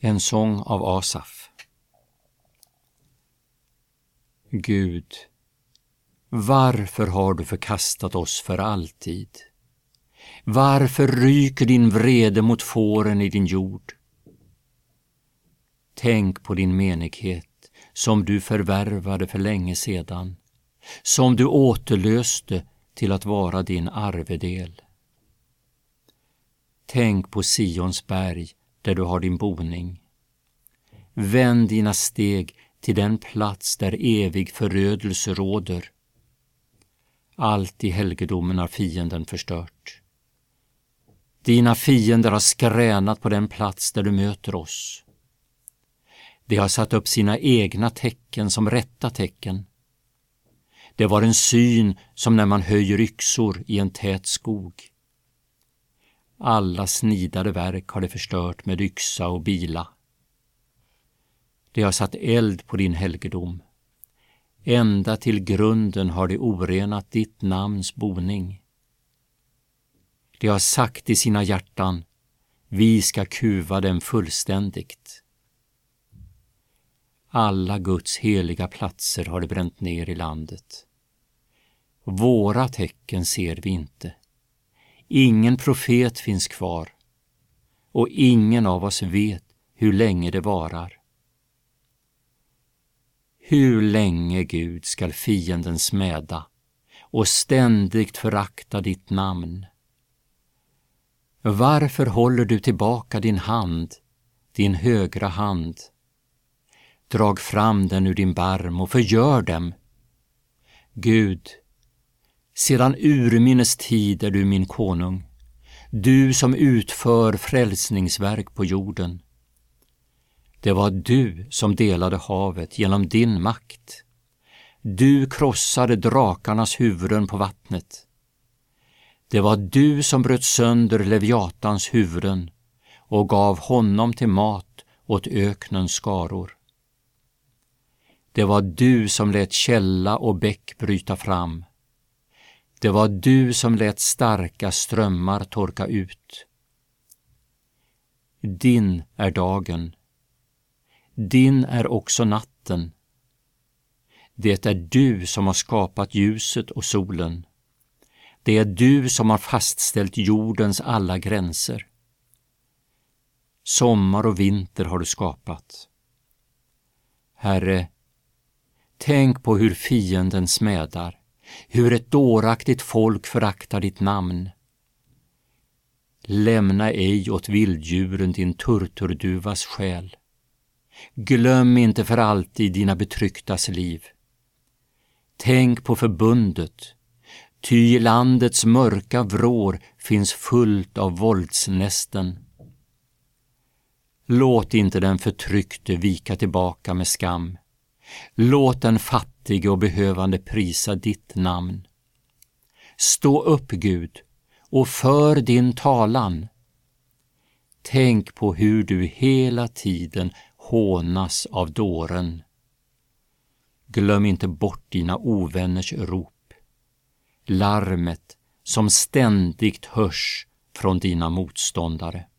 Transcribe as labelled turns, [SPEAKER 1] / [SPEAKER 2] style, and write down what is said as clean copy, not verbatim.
[SPEAKER 1] En sång av Asaf. Gud, varför har du förkastat oss för alltid? Varför ryker din vrede mot fåren i din jord? Tänk på din menighet som du förvärvade för länge sedan, som du återlöste till att vara din arvedel. Tänk på Sions berg där du har din boning. Vänd dina steg till den plats där evig förödelse råder. Allt i helgedomen har fienden förstört. Dina fiender har skränat på den plats där du möter oss. De har satt upp sina egna tecken som rätta tecken. Det var en syn som när man höjer yxor i en tät skog. Alla snidade verk har det förstört med yxa och bila. De har satt eld på din helgedom. Ända till grunden har de orenat ditt namns boning. De har sagt i sina hjärtan, vi ska kuva dem fullständigt. Alla Guds heliga platser har de bränt ner i landet. Våra tecken ser vi inte. Ingen profet finns kvar, och ingen av oss vet hur länge det varar. Hur länge, Gud, skall fienden smäda och ständigt förakta ditt namn? Varför håller du tillbaka din hand, din högra hand? Drag fram den ur din barm och förgör dem. Gud, sedan urminnes tid är du min konung, du som utför frälsningsverk på jorden. Det var du som delade havet genom din makt. Du krossade drakarnas huvuden på vattnet. Det var du som bröt sönder Leviatans huvuden och gav honom till mat åt öknens skaror. Det var du som lät källa och bäck bryta fram. Det var du som lät starka strömmar torka ut. Din är dagen. Din är också natten. Det är du som har skapat ljuset och solen. Det är du som har fastställt jordens alla gränser. Sommar och vinter har du skapat. Herre, tänk på hur fienden smädar, hur ett dåraktigt folk föraktar ditt namn. Lämna ej åt vilddjuren din turturduvas själ. Glöm inte för alltid dina betrycktas liv. Tänk på förbundet, ty i landets mörka vrår finns fullt av våldsnästen. Låt inte den förtryckte vika tillbaka med skam. Låt den fattige och behövande prisa ditt namn. Stå upp, Gud, och för din talan. Tänk på hur du hela tiden hånas av dåren. Glöm inte bort dina ovänners rop, larmet som ständigt hörs från dina motståndare.